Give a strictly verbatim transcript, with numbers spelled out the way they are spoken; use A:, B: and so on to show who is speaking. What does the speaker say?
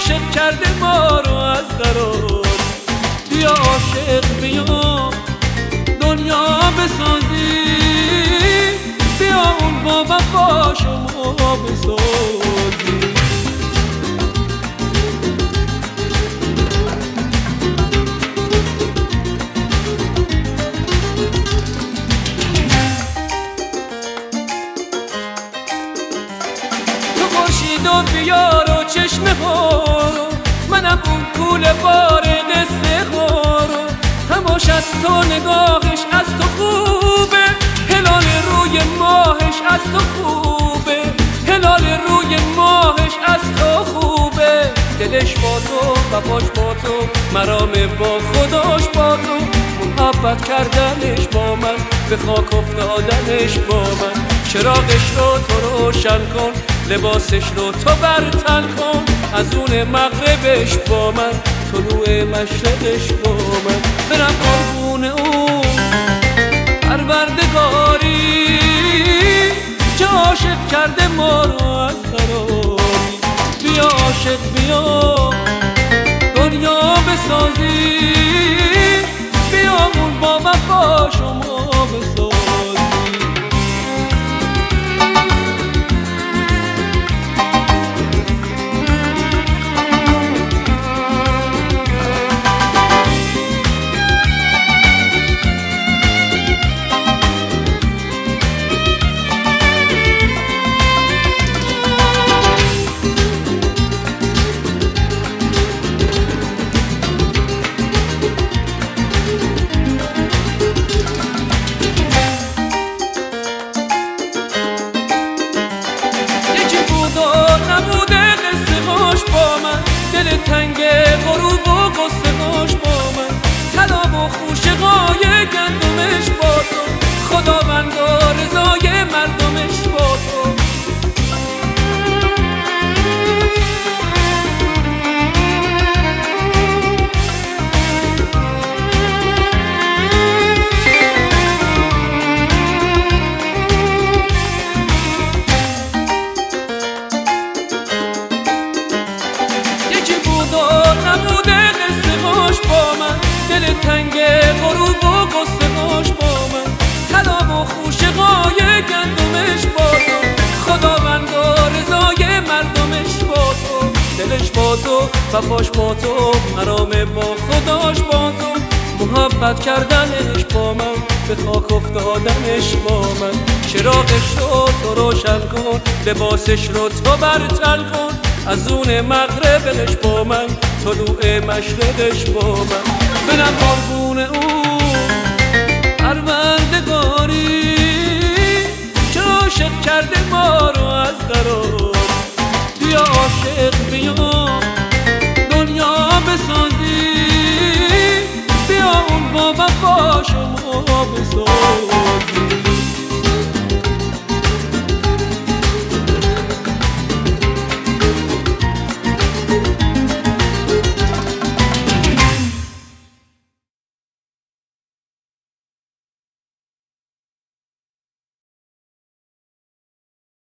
A: عاشق کرده ما رو از قرار. بیا عاشق بیا دنیا بسازی، بیا اون با وفا شما بسازی. تو خورشید و بیار و چشمه ها رو، منم اون پول بار قصه ها رو. هماش از تو نگاهش از تو خوبه، هلال روی ماهش از تو خوبه، هلال روی ماهش از تو خوبه. دلش با تو وفاش با تو، مرام با خداش با تو، محبت کردنش با من، به خاک افتادنش با من. چراغش رو تو روشن کن، لباسش رو تو برتن کن، از اون مغربش با من، طلوع مشرقش با من. برم قربون اون پروردگاری که عاشق کرده ما رو از قراری. بیا عاشق بیا دنیا بسازی، بیا اون با وفا شما بسازی. نبوده قصه هاش با من، دل تنگ غروب و قصه هاش با من، طلا و خوشه قای گندمش با تو، خداوندا رضای مردمش با تو. نبوده قصه هاش با من، دل تنگ غروب و قصه هاش با من، طلا و خوشه قای گندمش با تو، خداوندا رضای مردمش با تو. دلش با تو وفاش با تو، مرام با خداش با تو، محبت کردنش با من، به خاک افتادنش با من. چراغش رو تو روشن کن، لباسش رو تو برتن کن، از اون مغربش با من، طلوع مشرقش با من. برم قربون اون پروردگاری که عاشق کرده ما رو